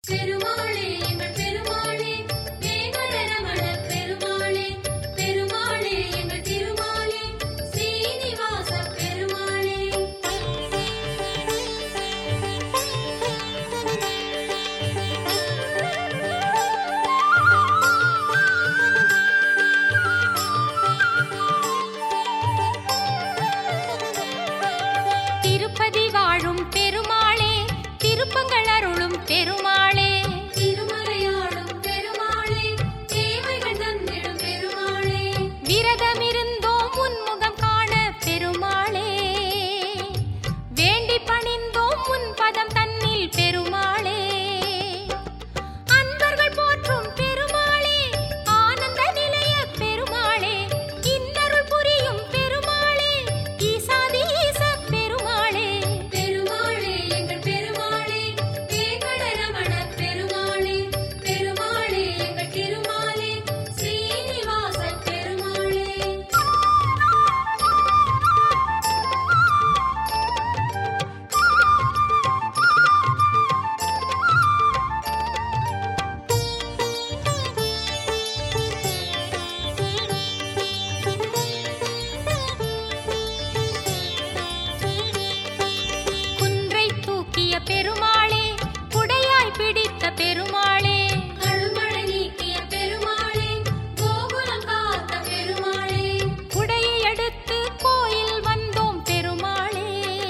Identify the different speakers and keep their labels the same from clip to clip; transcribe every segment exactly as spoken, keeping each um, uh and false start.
Speaker 1: பெருமாளே எங்கள் பெருமாளே வேங்கடரமண பெருமாளே பெருமாளே எங்கள் திருமாலே ஸ்ரீனிவாச பெருமாளே திருப்பதி வாழும் பெருமாளே திருப்பங்கள் அருளும் பெருமாளே திருமறையாடும் பெருமாளே தேவைகள் தந்திடும் பெருமாளே விரதமிருந்தோம் உன்முகம் காண பெருமாளே வேண்டி பணிந்தோம் உன் பதம் தன்னில் பெருமாளே அன்பர்கள் போற்றும் பெருமாளே ஆனந்த நிலைய பெருமாளே இன்னருள் புரியும் பெருமாளே ஈசாதி ஈச பெருமாளே பெருமாளே எங்கள் பெருமாளே வேங்கடரமண பெருமாளே பெருமாளே எங்கள் திருமாலே ஸ்ரீனிவாச பெருமாளே குன்றை தூக்கிய பெருமாளே குடையாய் பிடித்த பெருமாளே அழுமழை நீக்கிய பெருமாளே கோகுலம் காத்த பெருமாளே குடையை எடுத்து கோயில் வந்தோம் பெருமாளே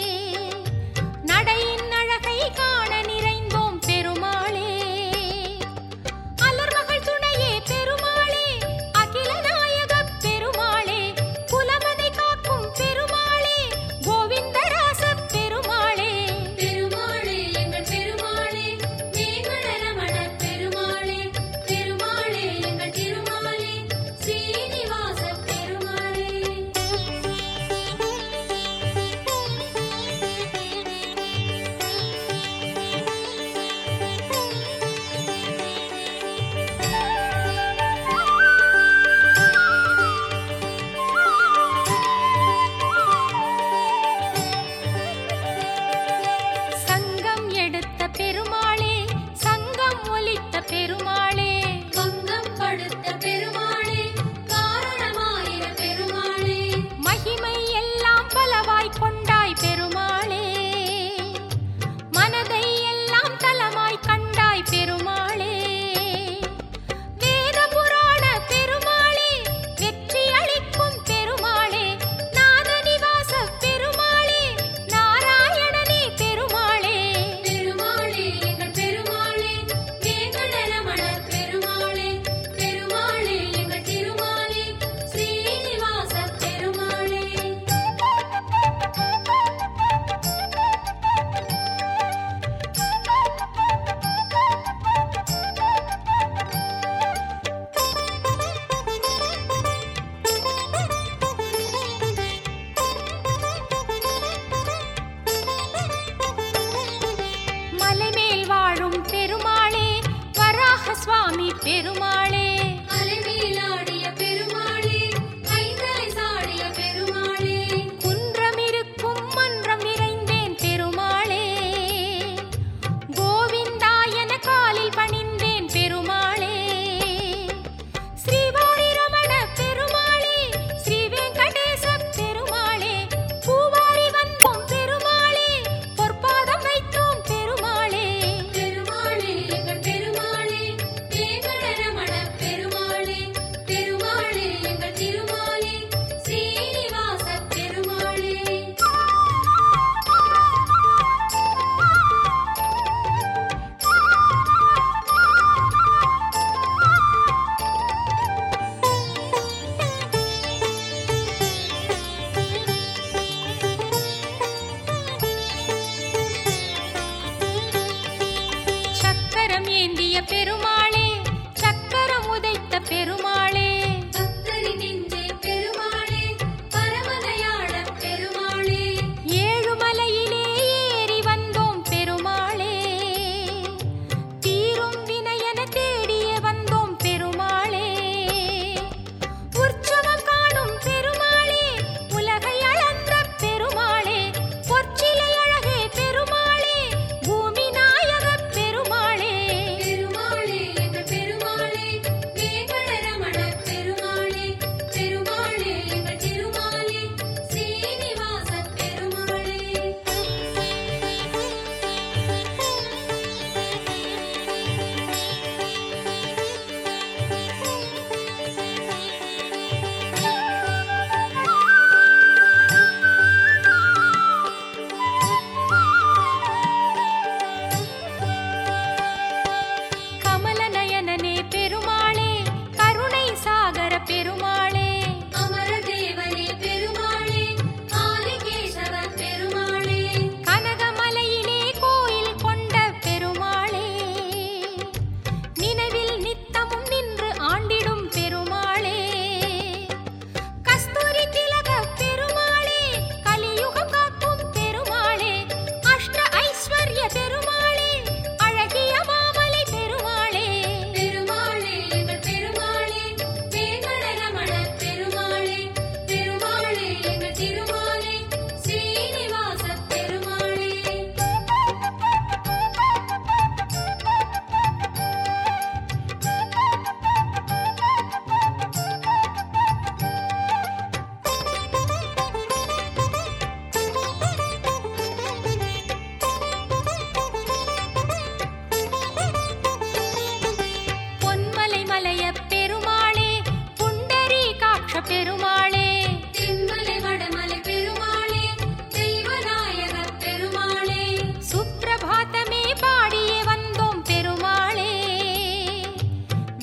Speaker 1: நடையின் அழகை காண நிறைந்தோம் பெருமாளே அலர்மகள் துணையே பெருமாளே அகில நாயக பெருமாளே குலமதை காக்கும் பெருமாளே கோவிந்தராச பெருமாளே பெருமாளே எங்கள் பெருமாளே வேங்கடரமண பெருமாளே பெருமாளே எங்கள் திருமாலே ஸ்ரீனிவாச பெருமாளே சங்கம் எடுத்த பெருமாளே சங்கம் ஒலித்த பெருமாளே வங்கம் படுத்த பெருமாளே காரணமாயிர பெருமாளே மகிமை எல்லாம் பலவாய் கொண்டாய் பெருமாளே மனதை எல்லாம் தலமாய் கண்டாய் பெருமாளே வேத புராண பெருமாளே வெற்றி அளிக்கும் பெருமாளே நாதநிவாச பெருமாளே நாராயணனே பெருமாளே பெருமாளே எங்கள் பெருமாளே வேங்கடரமண பெருமாளே பெருமாளே எங்கள் திருமாலே ஸ்ரீனிவாச பெருமாளே மலைமேல் வாழும் பெருமாளே வராக சுவாமி பெருமாளே அலைமேலாடிய பெருமாளே ஐந்தலை சாடிய பெருமாளே குன்றமிருக்கும் மன்றம் நிறைந்தேன் பெருமாளே கோவிந்தா என காலில் பணிந்தேன் பெருமாளே ஸ்ரீவாரி ரமண பெருமாளே ஸ்ரீ வெங்கடேச பெருமாளே பூவாரி வந்தோம் பெருமாளே பொற்பாதம் வைத்தோம் பெருமாளே பெருமாளே எங்கள் பெருமாளே வேங்கடரமண பெருமாளே பெருமாளே எங்கள் திருமாலே ஸ்ரீனிவாச பெருமாளே சக்கரம் ஏந்திய பெருமாளே சக்கரம் உதைத்த பெருமாளே பக்தரி நெஞ்சே பெருமாளே பரமதயாள பெருமாளே ஏழுமலையிலே ஏறி வந்தோம் பெருமாளே தீரும் வினையென தேடிய வந்தோம் பெருமாளே உற்சவம் காணும் பெருமாளே உலகை அளந்த பெருமாளே பொற்சிலை அழகே பெருமாளே பூமி நாயக பெருமாளே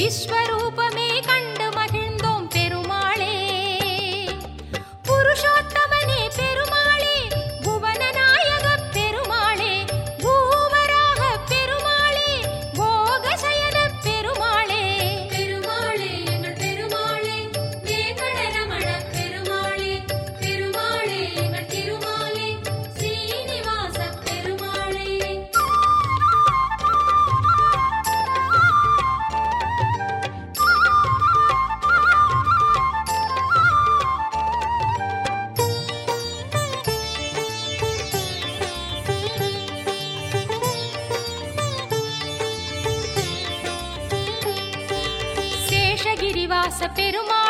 Speaker 1: விஸ்வரூபமே கண்டு மகிழ்ந்தோம் பெருமாளே. புருஷோத்தமனே பெருமாளே, புவனநாயக பெருமாளே, பூவராக பெருமாளே, போகசயன பெருமாளே. பெருமாளே எங்கள் பெருமாளே, வேங்கடரமண பெருமாளே, பெருமாளே எங்கள் திருமாலே, ஸ்ரீனிவாச பெருமாளே. சேஷகிரிவாச பெருமாளே,